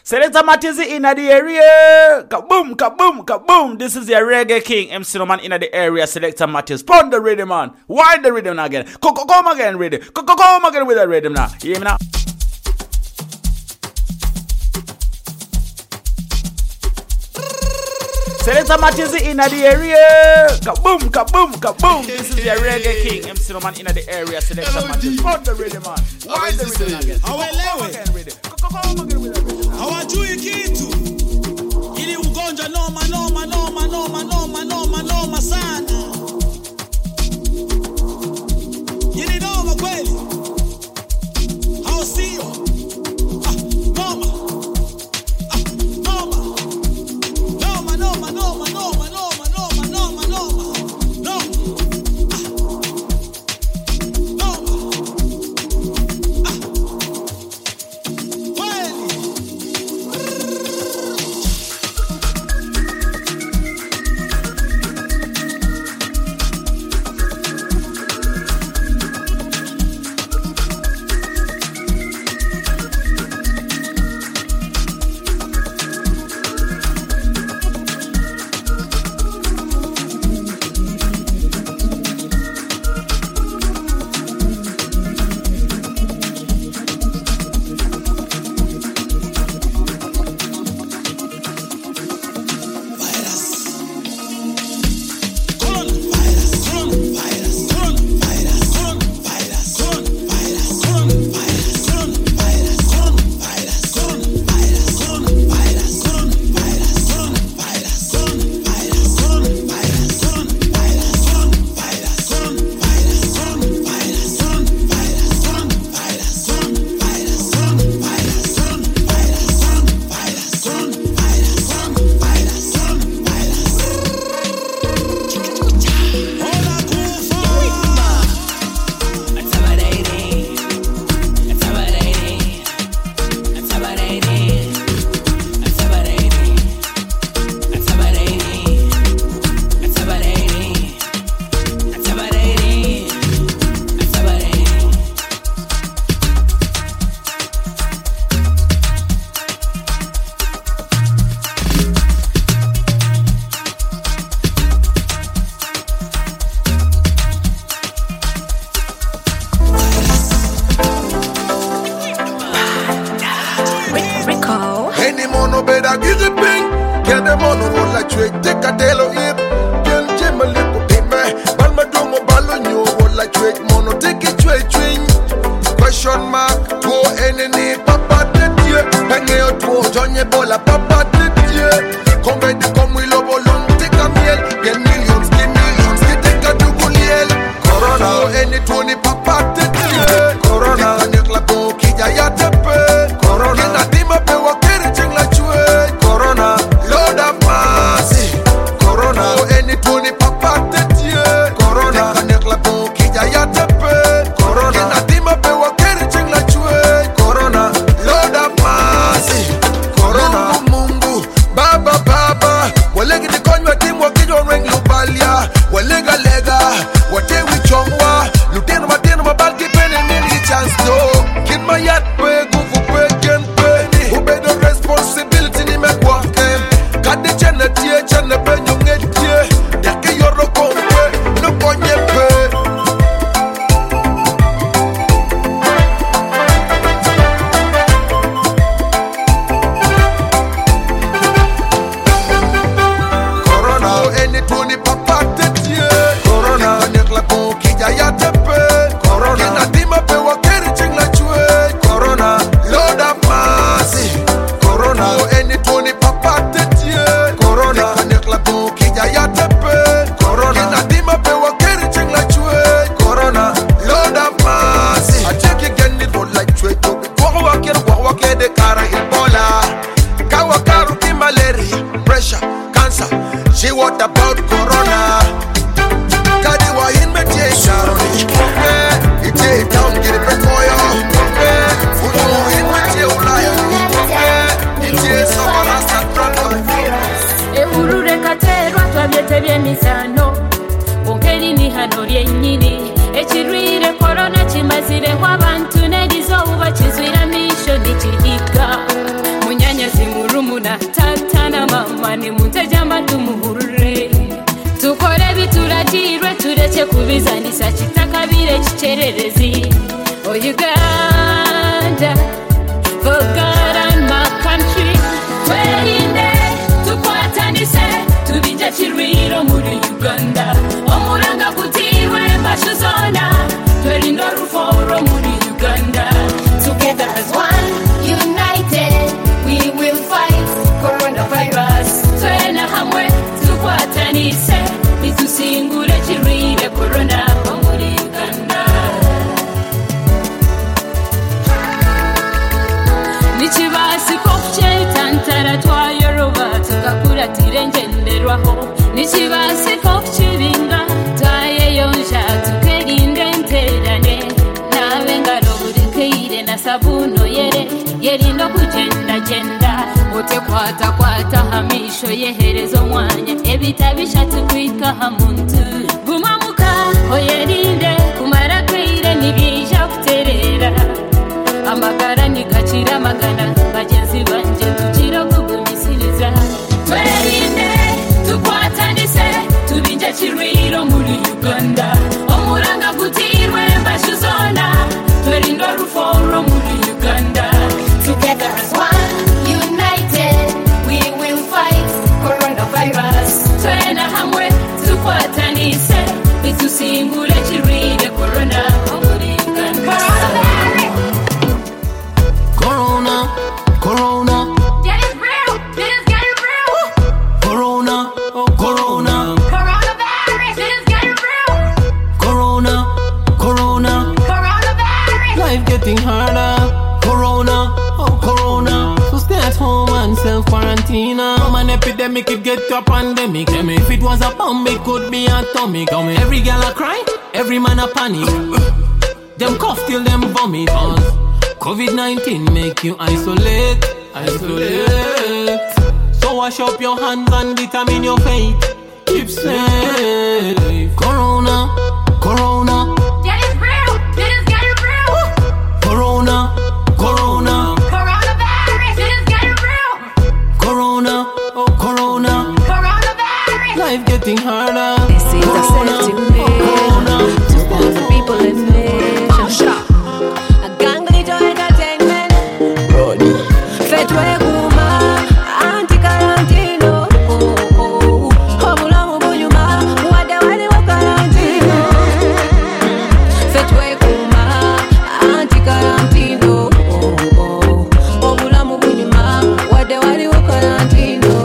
Selector Matizi in the area. Kaboom, kaboom, kaboom. This is your reggae king. MC Roman in the area. Selector Matiz. Pound the rhythm, man. Wind the rhythm again. Come again, rhythm. Come again with the rhythm now. You hear me now? Selector Matizi in the area. Kaboom, kaboom, kaboom. This is your reggae king. MC Roman in the area. Selector Matiz. Pound the rhythm, man. Wind the rhythm again. Come again, rhythm. Come again with the rhythm now. Hawajui kitu. Ili ugonjwa noma sana. Ili noma kweli. Hao sio. Noma. Mazire w'abantu n'edizo ubakizwira misho dichidika munyanya murumuna tata na mama nimutejamba tumuhurure tukore bituragirwe tureke kubizanisa kitakabire kicererezi oh Uganda for God and my country twerinde tukwatanise tubije kirwiro muri Uganda omuranga kutirwe mbashuzona twerindo ruforo muri Uganda together as one united we will fight coronavirus twena hamwe tukwatanise bitusingure kirwire corona muri Uganda nichibasi kokche tantara twayoroba tukakura tirengenderwaho nichibasi kokche binga twayeyonja tukerinde nterane nawe ngaro burikeire na sabuno yerindo kugenda genda ote kwata hamisho yeherezo mwanya ebitabishatse kwika hamuntu gumamuka oyerinde kumara kwire nibija kuterera amagara nikachira magana bagenzi banje tukira kugumisiriza twerinde tukwatanise tubinje kirwiro muri Uganda omuranga kutirwe mbashuzona twerindo ruforo muri Uganda together as one united we will fight coronavirus twena hamwe tukwatanise bitusingure kirwire corona muri Uganda Corona, get it real, this get it real. Corona, Coronavirus, this get it real. Corona, Coronavirus. life getting harder. Corona, so stay at home and self-quarantine. From an epidemic, it get to a pandemic. Tell me if it was a bomb, it could be atomic. Every girl a cry, every man a panic. Them cough till them vomit. COVID-19 make you isolate. So wash up your hands and determine your fate. Keep safe. Corona, Get it real, this get it real. Corona, Coronavirus, this get it real. Corona, Coronavirus. life getting harder. This is a safety measure to all the people in the nation. A gang little entertainment. Fetwe kuma anti-quarantino. Obulamu bunyuma wade wali wa quarantino. Fetwe kuma anti-quarantino. Obulamu bunyuma wade wali wa quarantino.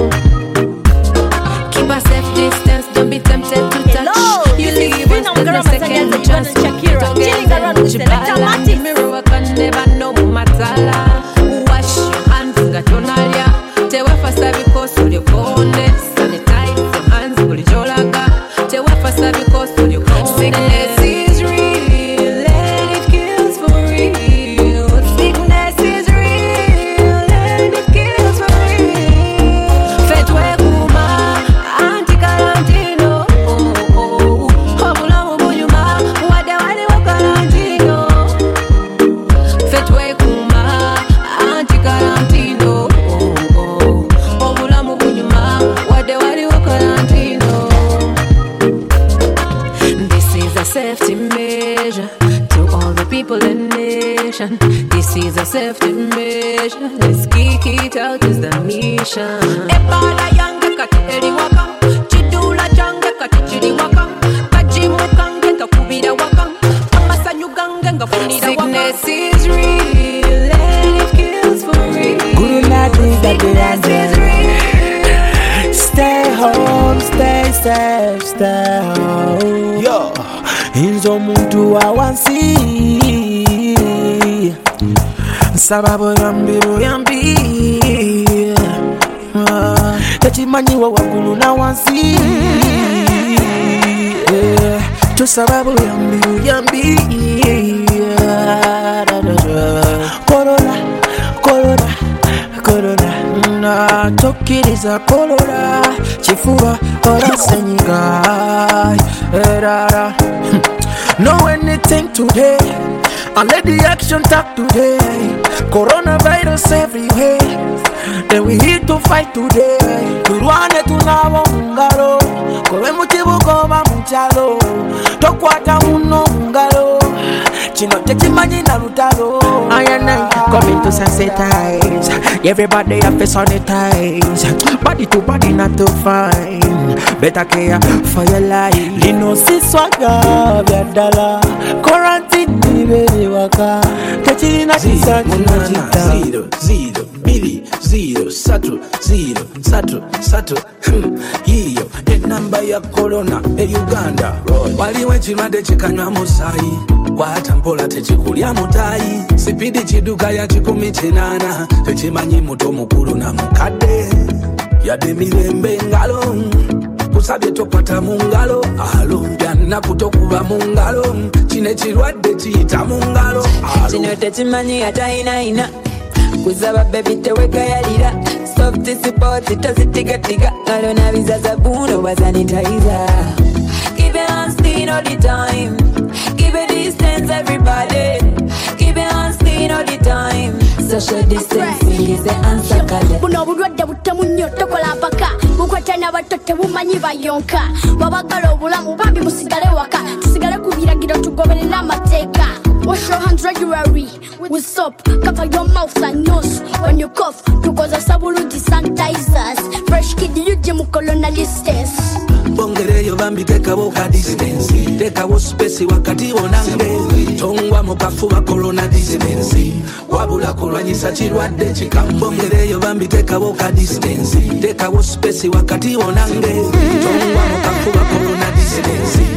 Keep a safe distance, don't be tempted to touch. You leave us with the second chance. Chilling around with Selector Martin. Mirror can never know matala. Wash your hands, got your nalia. Tewa fasta because of your phone. Sanitize your hands, put your jolaga. Tewa fasta because of your phone. Sickness is real, and it kills for real. Sickness is real, and it kills for real. Fetwe kuma anti-quarantino. Obulamu bunyuma wade wali wa quarantino. Fetwe kuma anti-quarantino. Obulamu bunyuma wade wali wa quarantino. This is a safety measure to all the people in the nation. This is a safety measure. Let's kick it out is the mission. Ebola yange kateri waka, chidula jange katichiri waka, kajimukange kakubira waka, amasanyu gange ngafunira waka. Sickness is real and it kills for real. Guru Nadi Sickness is real. Stay home, stay safe, stay home. Yo, Inzo muntu wa wansi sababu yambi tachimanyi wa wakulu na wansi tu sababu yambi Corona na tokiriza korora chifuba orasenyiga erara know anything today and let the action talk today coronavirus everywhere then we fight today. Turwane tunabo mungalo. Kowe mukibuko ba muchalo. Tokwata muno mungalo. Chino techimanyi na lutalo. I and I coming to sensitize. Everybody have to sanitize. Body to body not to fine. Better care for your life. Lino si swaga biadala. Quarantine ni bebe waka. Techina chisa china chita. 0 hiyo enamba ya corona Uganda waliwe chimade chikanywa musayi kwatampola techikulya mutayi sipidi chiduka ya 18 techimanyi muto mukulu na mukadde yade mirembe ngalo kusabye tokwata mungalo alombya nakutokuba mungalo chine chirwadde chiyita mungalo chino techimanyi atainaina kuzaba baby tewegayalira soft support tazitiga ngalo na bizaza buno bazanitizer keep it on speed all the time keep it distance everybody keep it on speed all the time social distancing is the answer kale buno bulwadde butemunyo tokola mpaka bukwatana batote bumanyi bayonka babagala obulamu bambi musigale waka tusigale kubiragiro tugoberera amateeka. Wash your hands regularly with soap. Cover your mouth and nose when you cough. Because of sabuluti sanitizers. Fresh kid, you jemu colonial distance. Bongereyo bambi teka woka distance. Teka wo space wakati onange. Tongwa mukafuba corona distance. Wabula kulwanyisa chirwadde chikam. Bongereyo bambi teka woka distance. Teka wo space wakati onange. Tongwa mukafuba corona distance.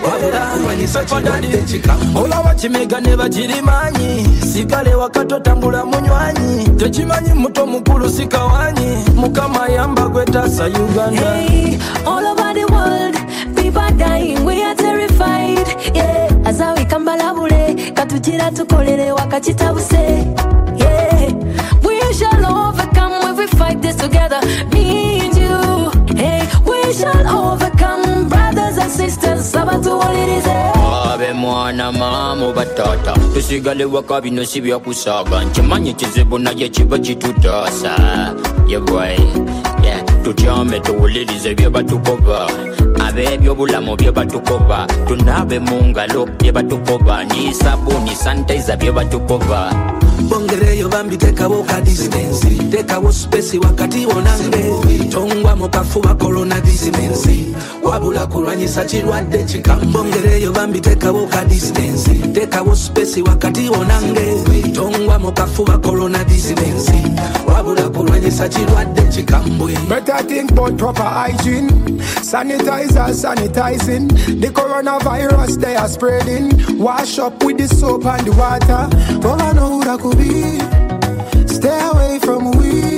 Ola wachimega neba chirimanyi sikale wakato tambula munywanyi techimanyi muto mukulu sikawanyi mukama yamba gwetasa Uganda. Hey, all over the world people are dying, we are terrified, yeah. Azawi kambalabule katujira tukolere wakachitabuse, yeah. We shall overcome if we fight this together, me and you. Hey, we shall overcome, brothers and sisters. Sabatu walidize abe mwana mamu batata tusigale wakabino sibya kusaga nchimanyi kizibu naye kiba kitutasa yeboy yeah tutyame tuwulirize bye batukoba abebyo bulamu bye batukoba tunabe mungalo bye batukoba ni sabuni sanitizer bye batukoba. Bongereyo bambi teka woka distance. Teka wo space wakati onange. Tongwa mukafuba corona distance. Wabula kulwanyisa chirwadde chikam. Bongereyo bambi teka woka distance. Teka wo space wakati onange. Tongwa mukafuba corona distance. Wabula kulwanyisa chirwadde chikambwe. Better think about proper hygiene. Sanitizer, sanitizing. The coronavirus they are spreading. Wash up with the soap and the water. Know could be. Stay away from weed.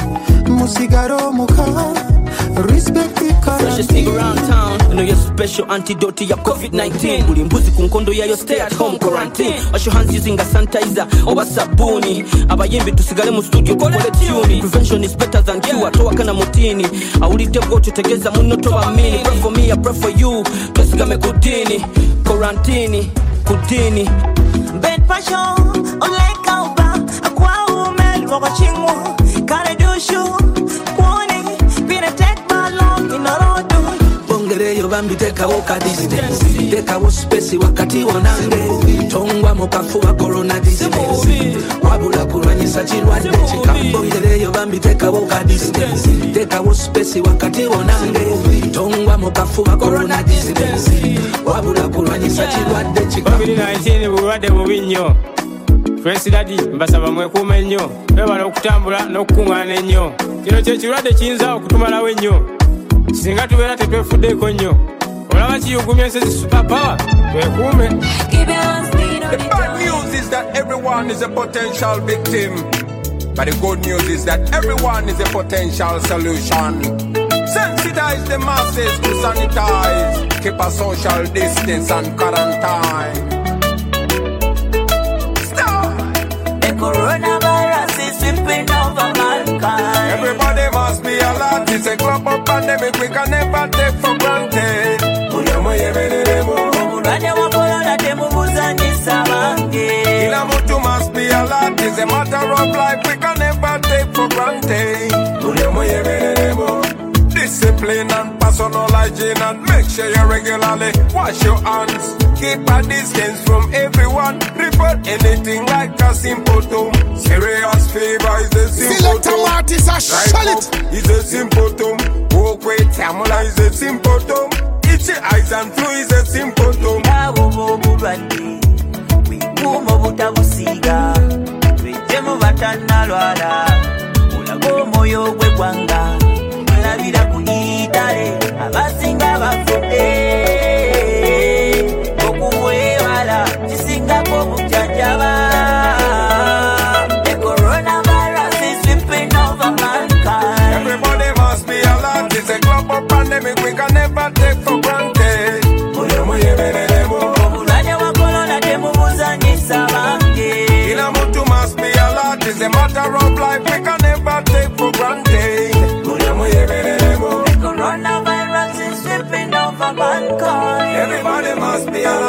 Musigaro muka. Respect the freshest nigga around town. You know your special antidote to your COVID-19. Buli mbuzi kunkondo ya your stay at home quarantine. Wash your hands using a sanitizer or sabuni. Abayembe tusigale mu studio kole tune. Prevention is better than cure. Toa kana mutini. Awulite go tutegeza munoto bamini. Pray for me, I pray for you. Tusigame kudini. Quarantine. Kudini. Ben passion, online kauba, akwa umel wakachingu, kare dushu, kuoni, pina tek balong inorodu. Bongereyo bambi teka woka distance, teka wo space wakati onange, tongwa mukafuba corona distance, wabula kulwanyisa chirwadde chikam. Bongereyo bambi teka woka distance, teka wo space wakati onange, tongwa mukafuba corona distance, wabula kulwanyisa chirwadde chikam. COVID-19 bulwadde bubi nnyo. Presidadi mbasaba mwekuuma ennyo, twebala okutambula n'okukuŋŋaana ennyo. Kino kye kirwadde kiyinza okutumalawo ennyo. Singa tubeera tetwefuddeeko nnyo. Olaba kiyugumya ensi super power, twekuume. The bad news is that everyone is a potential victim. But the good news is that everyone is a potential solution. Sensitize the masses to sanitize. Keep a social distance and quarantine. Stop! The coronavirus is sweeping over mankind. Everybody must be alert. It's a global pandemic we can never take for granted. Kila mtu must be alert. It's a matter of life we can never take for granted. hygiene and make sure you regularly wash your hands. Keep a distance from everyone. Report anything like a symptom. Serious fever is a symptom. Is a symptom. Walk with Tamala is a symptom. Itchy eyes and flu is a symptom. Kumo butabusiga Rejemu batana lwala Ulago moyo gwe gwanga Mulabira kuyitale Abasinga bafude Okuwewala Kisinga kobujajaba The coronavirus is sweeping over mankind. Everybody must be alert. It's a global pandemic we can never take for granted. Kila mtu must be alert. It's a matter of life we can never take for granted. The coronavirus is sweeping over mankind. Everybody must be alert.